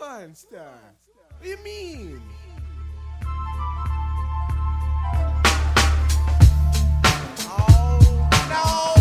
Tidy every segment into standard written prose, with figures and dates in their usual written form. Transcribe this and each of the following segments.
Monster. What do you mean? Oh, no.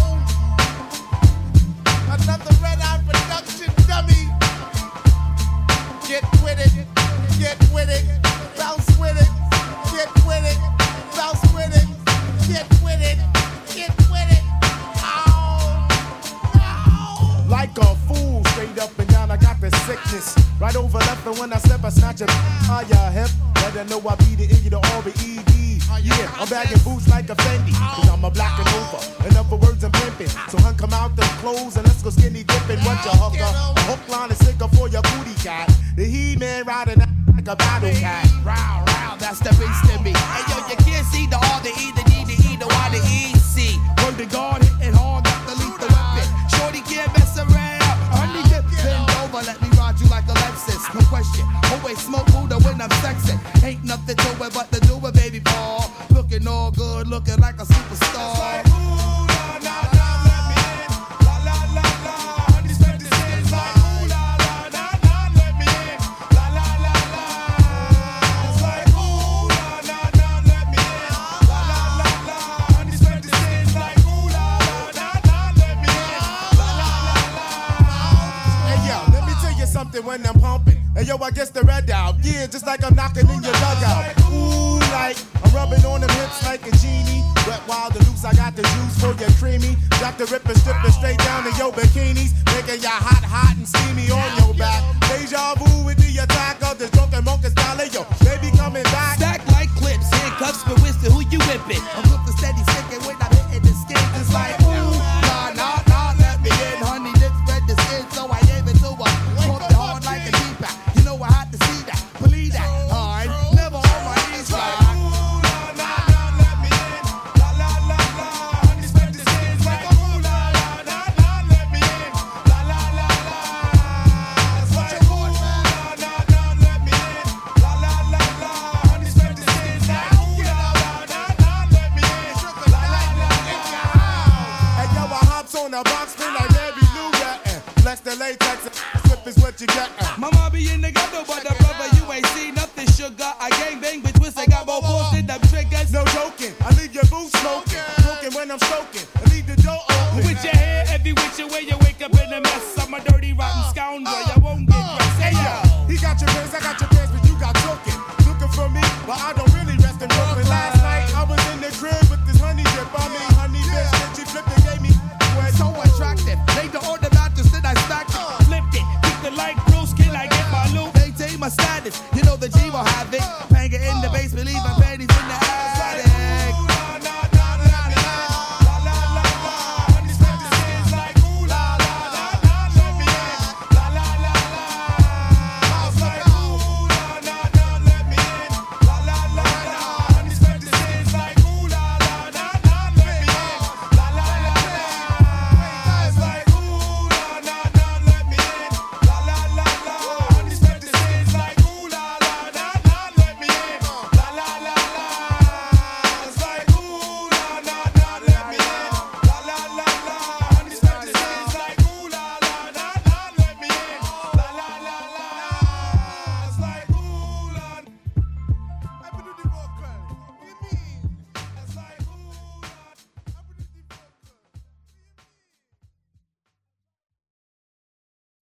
Another Red Eye production dummy. Get with it. Get with it. Bounce with it. Get with it. Bounce with it. Get with it. Get with it. Oh, no. Like a fool, straight up and down, I got the sickness. Right over left, and when I step, I snatch a on your hip. Better know I beat it in you to all the ED. Yeah, I'm bagging boots like a Fendi, cause I'm a black and over. In other words, I'm pimping. So hun, come out them clothes and let's go skinny dipping. What you hooker? A hook line is sicker for your booty cat. The He-Man riding out like a battle cat. Row, row, that's the beast in me. Hey yo, you can't see the R, the E, the D, the E, the Y, the E, C. Word to God, hitting hard, got the lethal weapon. Shorty can't mess around. Honey dip, bend over, let me ride you like a Lexus. No question, always smoke Buddha when I'm sexing. Ain't nothing to it but to do it, baby boy. Looking all good, looking like a superstar. Like, ooh, la, la, la, let me in. La, la, la, la. Honey, spread the sins like, ooh, la, la, la, la, let me in. La, la, la, la. It's like, ooh, la, la, la, let me in. La, la, la, la. Honey, spread the sins like, ooh, la, la, la, la, let me in. La, la, la, la. Hey, yo, let me tell you something when I'm pumping. Hey, yo, I guess the red out. Yeah, just like I'm knocking in your dugout. Ooh, like I'm rubbing on them hips like a genie. Wet, wild, and loose, I got the juice for your creamy. Got the ripping, stripping straight down to your bikinis. Making ya hot, hot, and steamy on your back. Deja vu with the attack of the drunken monkey style. Hey, yo, baby coming back. Stack like clips, handcuffs for wisdom, who you whipping? I'm with the steady sticking when I'm hitting the skin. It's like, ooh, nah, nah, nah, let me in. Honey, let's spread the skin, so I gave it to her. Pumped it hard like a D-back. You know I had to see that, believe that. Hard, never on my knees like. On a box spin like Mary Lou, yeah. Flex the latex, slip is what you get. Mama be in the ghetto, but the brother you ain't seen nothing, sugar. I gang bang, but twist, I got more balls than them triggers. No joking, I leave your boots smoking. Smoking when I'm stroking, I leave the door open. With your hair every which way you wake up in a mess. I'm a dirty, rotten scoundrel, you won't get dressed. Hey, yo, he got your pants, I got your pants, but you got joking. Looking for me, but I don't really rest in Brooklyn. Last night, I was in the crib with this honey dip. I mean, honey bitch, then she flipped and gave me. So attractive, laid the order mattress, then I stacked it, flipped it, kicked it like Bruce, can I get my loot? Maintain my status, you know the G will have it. Panga in the basement, leave my panties in the ass.